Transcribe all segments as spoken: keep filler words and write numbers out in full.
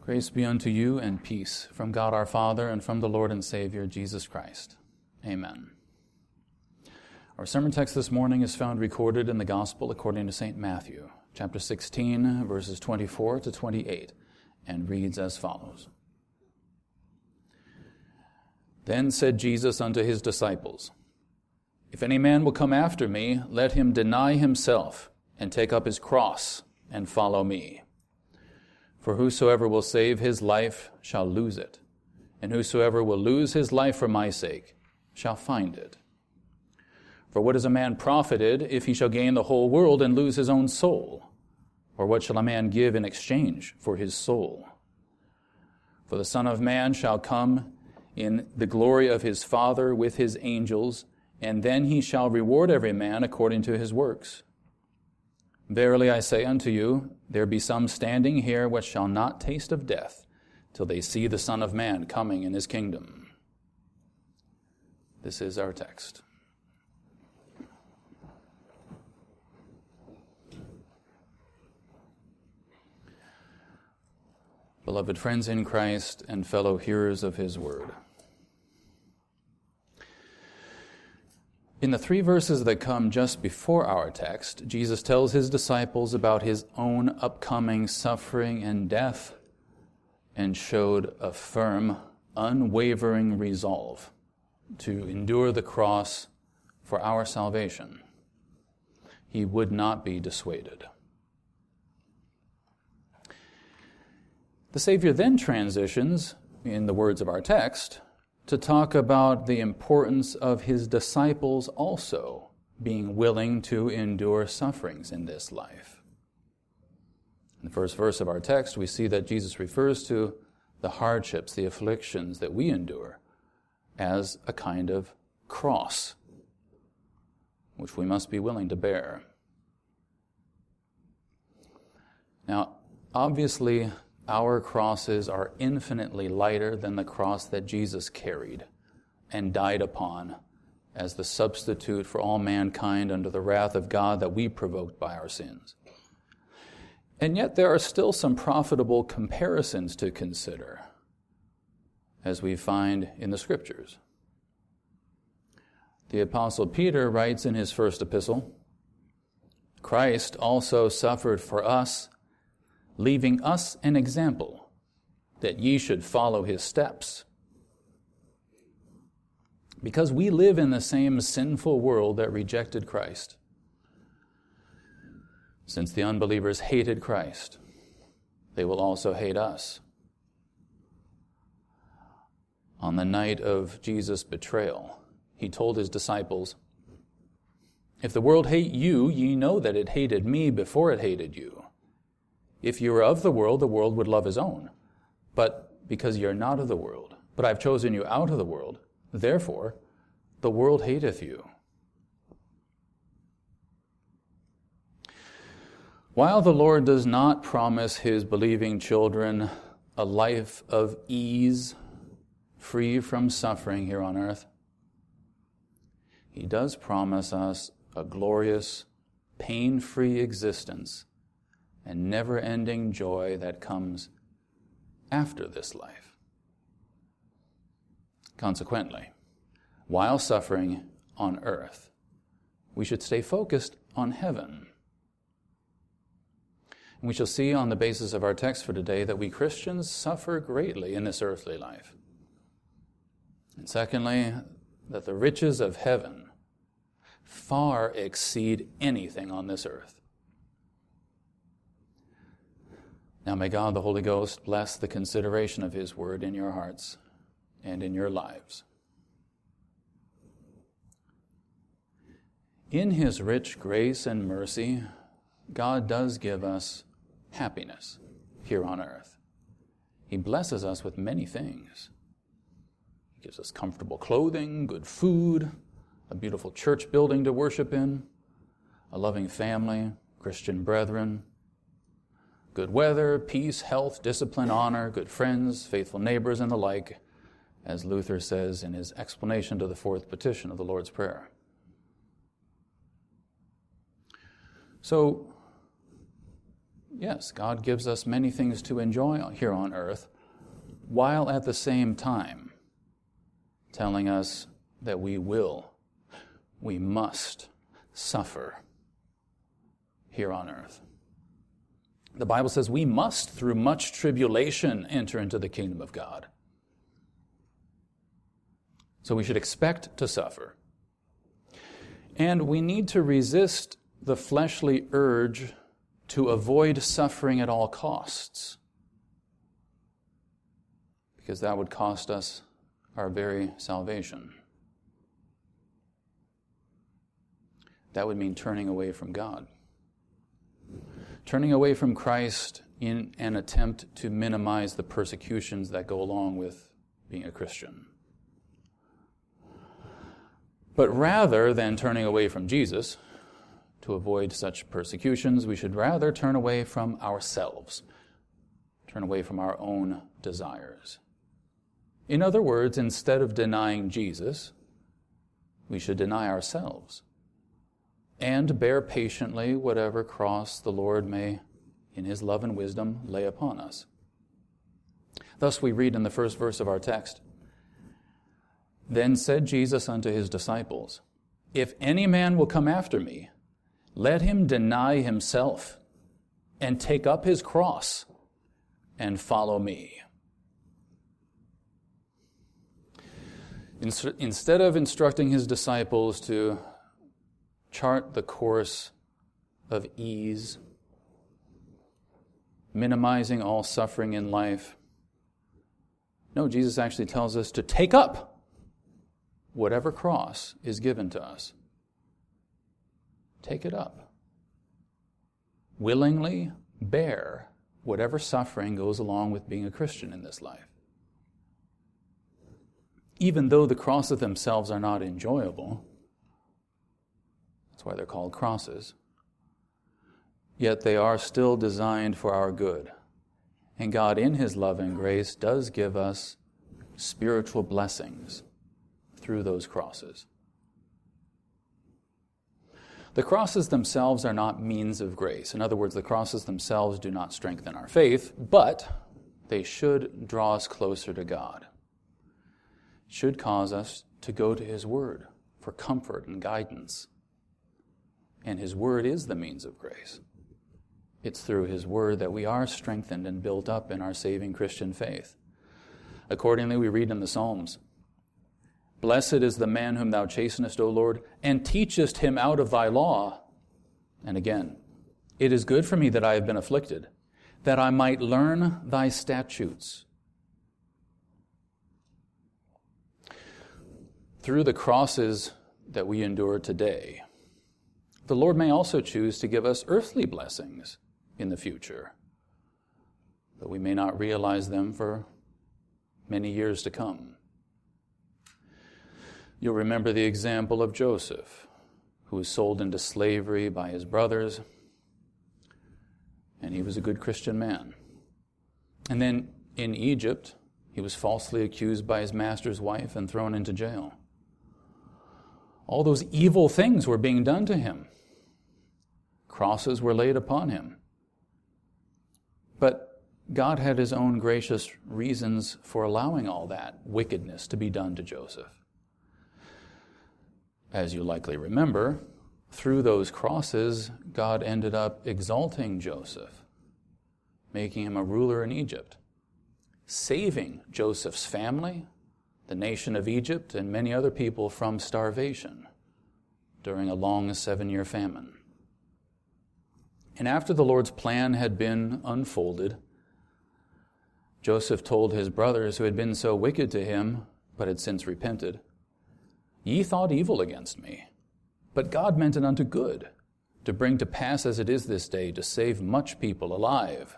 Grace be unto you and peace from God our Father and from the Lord and Savior, Jesus Christ. Amen. Our sermon text this morning is found recorded in the Gospel according to Saint Matthew, chapter sixteen, verses twenty-four to twenty-eight, and reads as follows. Then said Jesus unto his disciples, If any man will come after me, let him deny himself, and take up his cross, and follow me. For whosoever will save his life shall lose it, and whosoever will lose his life for my sake shall find it. For what is a man profited if he shall gain the whole world and lose his own soul? Or what shall a man give in exchange for his soul? For the Son of Man shall come in the glory of his Father with his angels, and then he shall reward every man according to his works. Verily I say unto you, there be some standing here which shall not taste of death, till they see the Son of Man coming in his kingdom. This is our text. Beloved friends in Christ and fellow hearers of his word. In the three verses that come just before our text, Jesus tells his disciples about his own upcoming suffering and death and showed a firm, unwavering resolve to endure the cross for our salvation. He would not be dissuaded. The Savior then transitions, in the words of our text, to talk about the importance of his disciples also being willing to endure sufferings in this life. In the first verse of our text, we see that Jesus refers to the hardships, the afflictions that we endure as a kind of cross, which we must be willing to bear. Now, obviously, our crosses are infinitely lighter than the cross that Jesus carried and died upon as the substitute for all mankind under the wrath of God that we provoked by our sins. And yet there are still some profitable comparisons to consider, as we find in the Scriptures. The Apostle Peter writes in his first epistle, Christ also suffered for us, leaving us an example, that ye should follow his steps. Because we live in the same sinful world that rejected Christ. Since the unbelievers hated Christ, they will also hate us. On the night of Jesus' betrayal, he told his disciples, If the world hate you, ye know that it hated me before it hated you. If you were of the world, the world would love his own. But because ye are not of the world, but I have chosen you out of the world, therefore the world hateth you. While the Lord does not promise his believing children a life of ease, free from suffering here on earth, he does promise us a glorious, pain-free existence and never-ending joy that comes after this life. Consequently, while suffering on earth, we should stay focused on heaven. And we shall see on the basis of our text for today that we Christians suffer greatly in this earthly life. And secondly, that the riches of heaven far exceed anything on this earth. Now may God, the Holy Ghost, bless the consideration of his word in your hearts and in your lives. In his rich grace and mercy, God does give us happiness here on earth. He blesses us with many things. He gives us comfortable clothing, good food, a beautiful church building to worship in, a loving family, Christian brethren, good weather, peace, health, discipline, honor, good friends, faithful neighbors, and the like, as Luther says in his explanation to the fourth petition of the Lord's Prayer. So, yes, God gives us many things to enjoy here on earth, while at the same time telling us that we will, we must suffer here on earth. The Bible says we must, through much tribulation, enter into the kingdom of God. So we should expect to suffer. And we need to resist the fleshly urge to avoid suffering at all costs, because that would cost us our very salvation. That would mean turning away from God. Turning away from Christ in an attempt to minimize the persecutions that go along with being a Christian. But rather than turning away from Jesus to avoid such persecutions, we should rather turn away from ourselves, turn away from our own desires. In other words, instead of denying Jesus, we should deny ourselves and bear patiently whatever cross the Lord may, in his love and wisdom, lay upon us. Thus we read in the first verse of our text, "Then said Jesus unto his disciples, If any man will come after me, let him deny himself and take up his cross and follow me." Instead of instructing his disciples to chart the course of ease, minimizing all suffering in life, no, Jesus actually tells us to take up whatever cross is given to us. Take it up. Willingly bear whatever suffering goes along with being a Christian in this life. Even though the crosses themselves are not enjoyable, that's why they're called crosses, yet they are still designed for our good. And God, in his love and grace, does give us spiritual blessings through those crosses. The crosses themselves are not means of grace. In other words, the crosses themselves do not strengthen our faith, but they should draw us closer to God. Should cause us to go to his word for comfort and guidance. And his word is the means of grace. It's through his word that we are strengthened and built up in our saving Christian faith. Accordingly, we read in the Psalms, "Blessed is the man whom thou chastenest, O Lord, and teachest him out of thy law." And again, "It is good for me that I have been afflicted, that I might learn thy statutes." Through the crosses that we endure today, the Lord may also choose to give us earthly blessings in the future, but we may not realize them for many years to come. You'll remember the example of Joseph, who was sold into slavery by his brothers, and he was a good Christian man. And then in Egypt, he was falsely accused by his master's wife and thrown into jail. All those evil things were being done to him. Crosses were laid upon him. But God had his own gracious reasons for allowing all that wickedness to be done to Joseph. As you likely remember, through those crosses, God ended up exalting Joseph, making him a ruler in Egypt, saving Joseph's family, the nation of Egypt, and many other people from starvation during a long seven-year famine. And after the Lord's plan had been unfolded, Joseph told his brothers who had been so wicked to him, but had since repented, "Ye thought evil against me, but God meant it unto good, to bring to pass as it is this day, to save much people alive."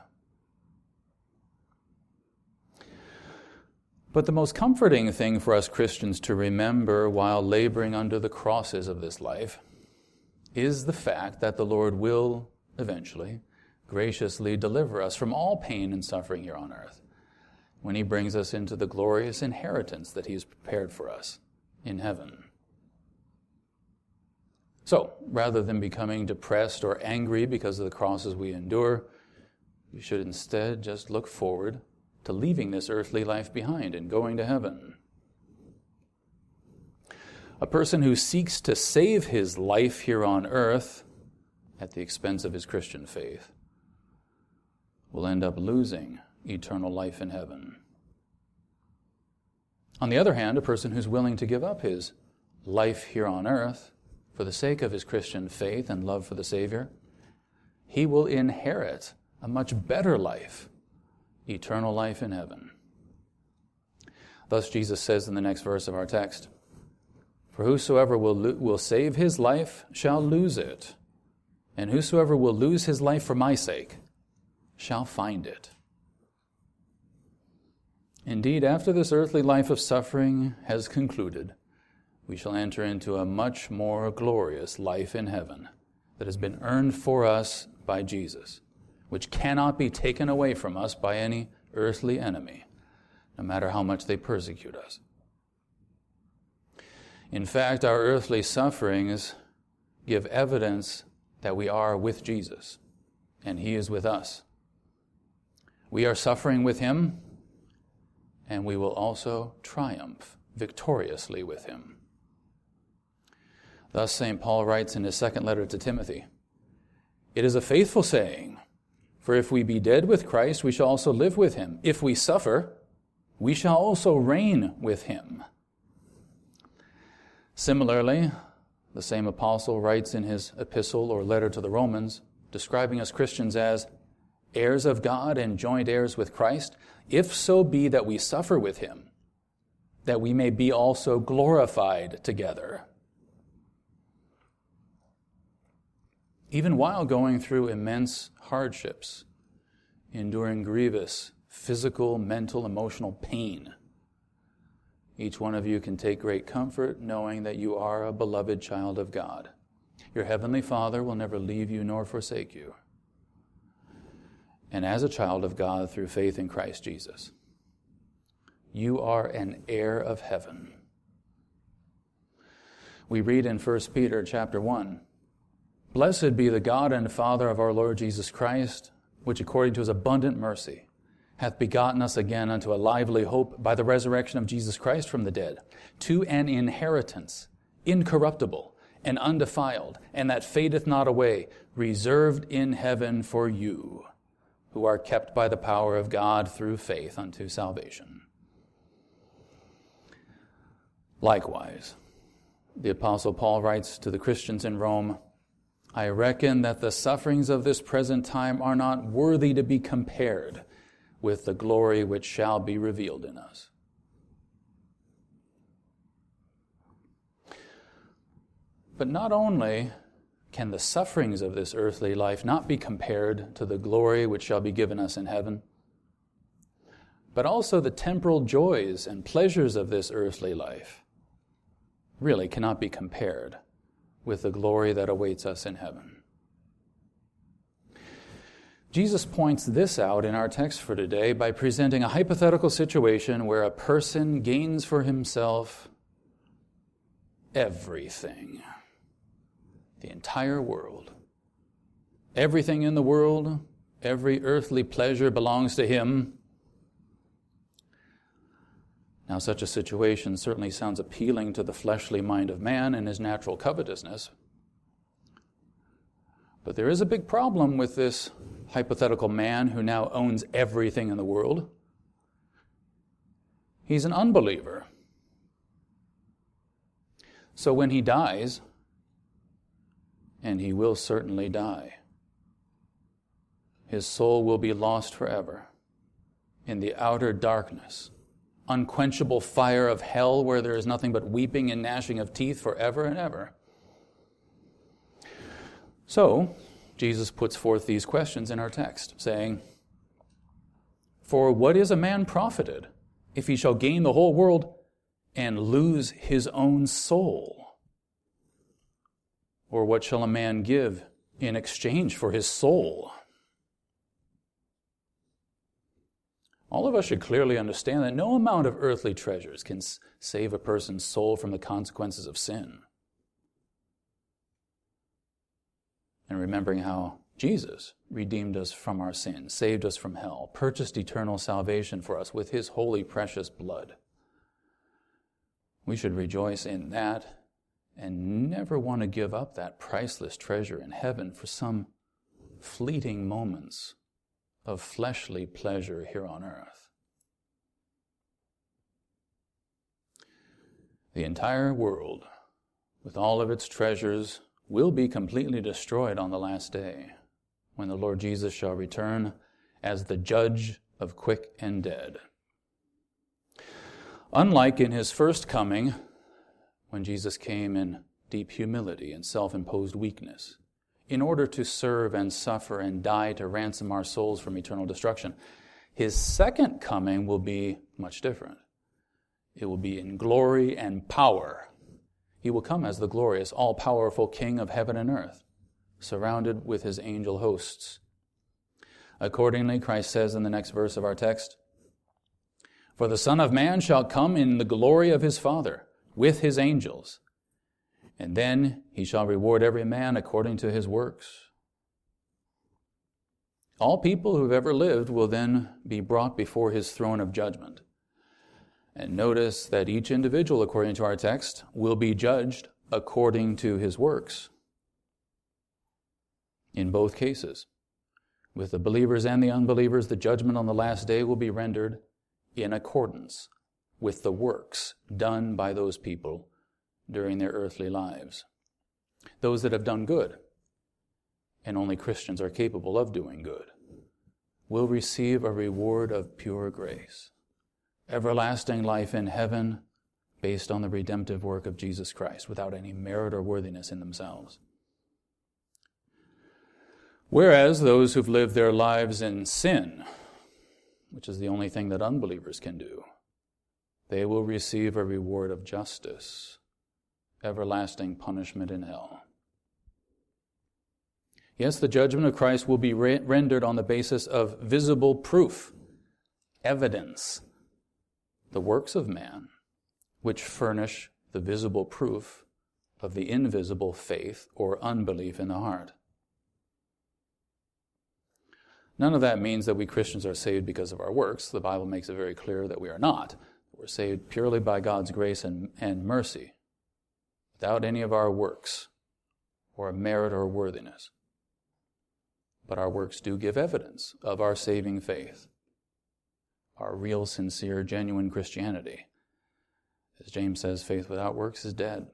But the most comforting thing for us Christians to remember while laboring under the crosses of this life is the fact that the Lord will eventually graciously deliver us from all pain and suffering here on earth when he brings us into the glorious inheritance that he has prepared for us in heaven. So, rather than becoming depressed or angry because of the crosses we endure, We should instead just look forward to leaving this earthly life behind and going to heaven. A person who seeks to save his life here on earth at the expense of his Christian faith will end up losing eternal life in heaven. On the other hand, a person who's willing to give up his life here on earth for the sake of his Christian faith and love for the Savior, he will inherit a much better life, eternal life in heaven. Thus Jesus says in the next verse of our text, "For whosoever will, lo- will save his life shall lose it, and whosoever will lose his life for my sake shall find it." Indeed, after this earthly life of suffering has concluded, we shall enter into a much more glorious life in heaven that has been earned for us by Jesus, which cannot be taken away from us by any earthly enemy, no matter how much they persecute us. In fact, our earthly sufferings give evidence that we are with Jesus, and He is with us. We are suffering with Him, and we will also triumph victoriously with Him. Thus, Saint Paul writes in his second letter to Timothy, "It is a faithful saying, for if we be dead with Christ, we shall also live with Him. If we suffer, we shall also reign with Him." Similarly, the same apostle writes in his epistle or letter to the Romans, describing us Christians as heirs of God and joint heirs with Christ, if so be that we suffer with Him, that we may be also glorified together. Even while going through immense hardships, enduring grievous physical, mental, emotional pain, each one of you can take great comfort knowing that you are a beloved child of God. Your heavenly Father will never leave you nor forsake you. And as a child of God through faith in Christ Jesus, you are an heir of heaven. We read in First Peter chapter one, "Blessed be the God and Father of our Lord Jesus Christ, which according to His abundant mercy hath begotten us again unto a lively hope by the resurrection of Jesus Christ from the dead, to an inheritance incorruptible and undefiled, and that fadeth not away, reserved in heaven for you, who are kept by the power of God through faith unto salvation." Likewise, the Apostle Paul writes to the Christians in Rome, "I reckon that the sufferings of this present time are not worthy to be compared with the glory which shall be revealed in us." But not only can the sufferings of this earthly life not be compared to the glory which shall be given us in heaven, but also the temporal joys and pleasures of this earthly life really cannot be compared with the glory that awaits us in heaven. Jesus points this out in our text for today by presenting a hypothetical situation where a person gains for himself everything, the entire world. Everything in the world, every earthly pleasure belongs to him. Now, such a situation certainly sounds appealing to the fleshly mind of man and his natural covetousness. But there is a big problem with this hypothetical man who now owns everything in the world. He's an unbeliever. So when he dies, and he will certainly die, his soul will be lost forever in the outer darkness, unquenchable fire of hell where there is nothing but weeping and gnashing of teeth forever and ever. So, Jesus puts forth these questions in our text, saying, "For what is a man profited if he shall gain the whole world and lose his own soul? Or what shall a man give in exchange for his soul?" All of us should clearly understand that no amount of earthly treasures can save a person's soul from the consequences of sin. And remembering how Jesus redeemed us from our sins, saved us from hell, purchased eternal salvation for us with his holy, precious blood. We should rejoice in that and never want to give up that priceless treasure in heaven for some fleeting moments of fleshly pleasure here on earth. The entire world, with all of its treasures, will be completely destroyed on the last day, when the Lord Jesus shall return as the judge of quick and dead. Unlike in his first coming, when Jesus came in deep humility and self-imposed weakness, in order to serve and suffer and die to ransom our souls from eternal destruction, his second coming will be much different. It will be in glory and power. He will come as the glorious, all-powerful King of heaven and earth, surrounded with his angel hosts. Accordingly, Christ says in the next verse of our text, "For the Son of Man shall come in the glory of his Father with his angels, and then he shall reward every man according to his works." All people who have ever lived will then be brought before his throne of judgment. And notice that each individual, according to our text, will be judged according to his works. In both cases, with the believers and the unbelievers, the judgment on the last day will be rendered in accordance with the works done by those people during their earthly lives. Those that have done good, and only Christians are capable of doing good, will receive a reward of pure grace, everlasting life in heaven based on the redemptive work of Jesus Christ, without any merit or worthiness in themselves. Whereas those who've lived their lives in sin, which is the only thing that unbelievers can do, they will receive a reward of justice, everlasting punishment in hell. Yes, the judgment of Christ will be re- rendered on the basis of visible proof, evidence, the works of man, which furnish the visible proof of the invisible faith or unbelief in the heart. None of that means that we Christians are saved because of our works. The Bible makes it very clear that we are not. We're saved purely by God's grace and, and mercy, without any of our works or merit or worthiness. But our works do give evidence of our saving faith, our real, sincere, genuine Christianity. As James says, faith without works is dead.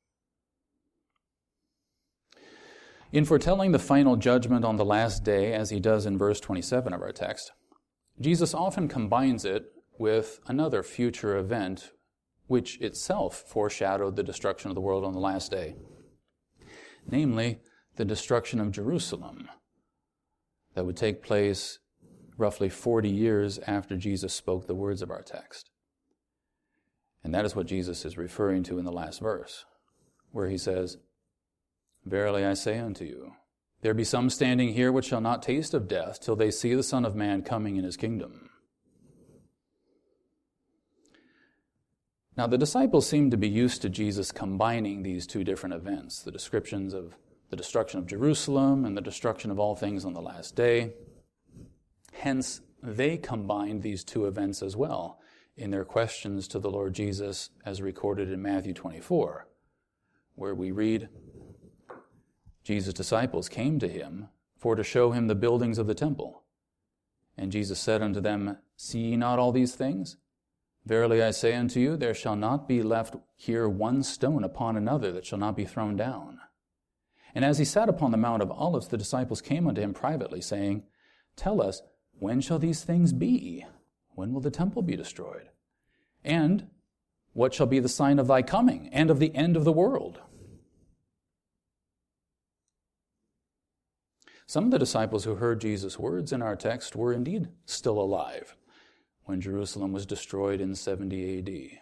In foretelling the final judgment on the last day, as he does in verse twenty-seven of our text, Jesus often combines it with another future event which itself foreshadowed the destruction of the world on the last day, namely the destruction of Jerusalem that would take place roughly forty years after Jesus spoke the words of our text. And that is what Jesus is referring to in the last verse, where he says, "Verily I say unto you, there be some standing here which shall not taste of death till they see the Son of Man coming in his kingdom." Now, the disciples seem to be used to Jesus combining these two different events, the descriptions of the destruction of Jerusalem and the destruction of all things on the last day. Hence, they combined these two events as well in their questions to the Lord Jesus, as recorded in Matthew twenty-four, where we read, "Jesus' disciples came to him for to show him the buildings of the temple. And Jesus said unto them, See ye not all these things? Verily I say unto you, there shall not be left here one stone upon another that shall not be thrown down. And as he sat upon the Mount of Olives, the disciples came unto him privately, saying, Tell us, when shall these things be? When will the temple be destroyed? And what shall be the sign of thy coming and of the end of the world?" Some of the disciples who heard Jesus' words in our text were indeed still alive when Jerusalem was destroyed in seventy A D.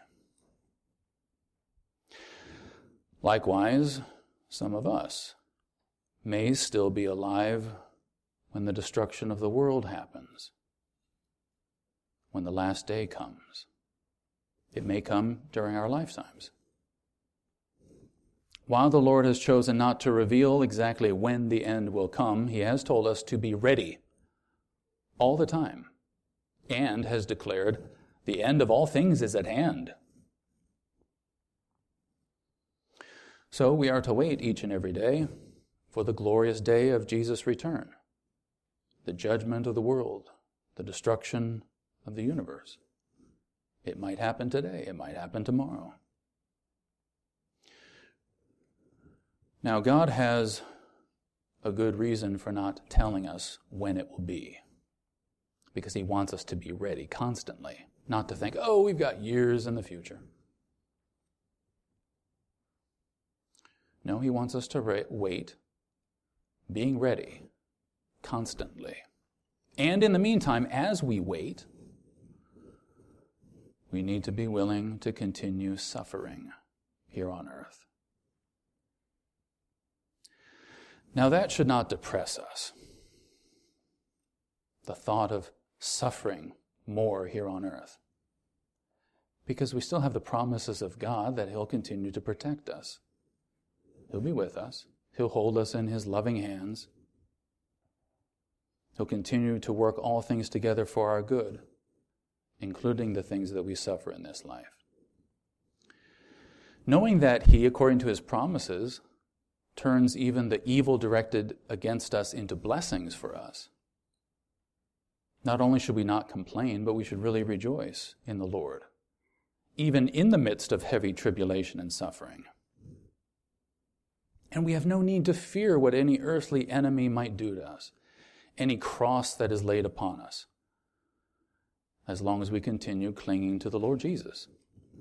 Likewise, some of us may still be alive when the destruction of the world happens, when the last day comes. It may come during our lifetimes. while the Lord has chosen not to reveal exactly when the end will come, he has told us to be ready all the time, and has declared the end of all things is at hand. So we are to wait each and every day for the glorious day of Jesus' return, the judgment of the world, the destruction of the universe. It might happen today, it might happen tomorrow. Now, God has a good reason for not telling us when it will be, because he wants us to be ready constantly, not to think, oh, we've got years in the future. No, he wants us to re- wait, being ready constantly. And in the meantime, as we wait, we need to be willing to continue suffering here on earth. Now, that should not depress us, the thought of suffering more here on earth, because we still have the promises of God that he'll continue to protect us. He'll be with us. He'll hold us in his loving hands. He'll continue to work all things together for our good, including the things that we suffer in this life. Knowing that he, according to his promises, turns even the evil directed against us into blessings for us, not only should we not complain, but we should really rejoice in the Lord, even in the midst of heavy tribulation and suffering. And we have no need to fear what any earthly enemy might do to us, any cross that is laid upon us, as long as we continue clinging to the Lord Jesus.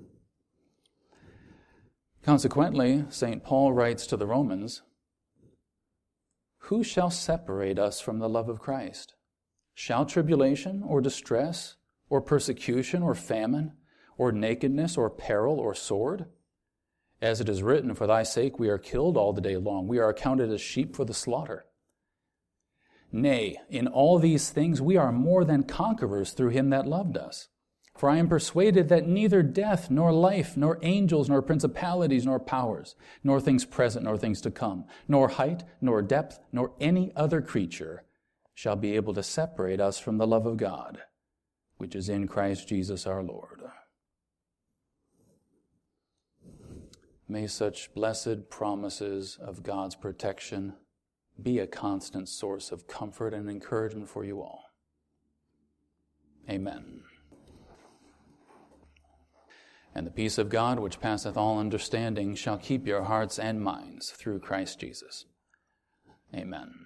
Consequently, Saint Paul writes to the Romans, "Who shall separate us from the love of Christ? Shall tribulation or distress or persecution or famine or nakedness or peril or sword? As it is written, for thy sake we are killed all the day long. We are accounted as sheep for the slaughter. Nay, in all these things we are more than conquerors through him that loved us. For I am persuaded that neither death, nor life, nor angels, nor principalities, nor powers, nor things present, nor things to come, nor height, nor depth, nor any other creature shall be able to separate us from the love of God, which is in Christ Jesus our Lord." May such blessed promises of God's protection be a constant source of comfort and encouragement for you all. Amen. And the peace of God, which passeth all understanding, shall keep your hearts and minds through Christ Jesus. Amen.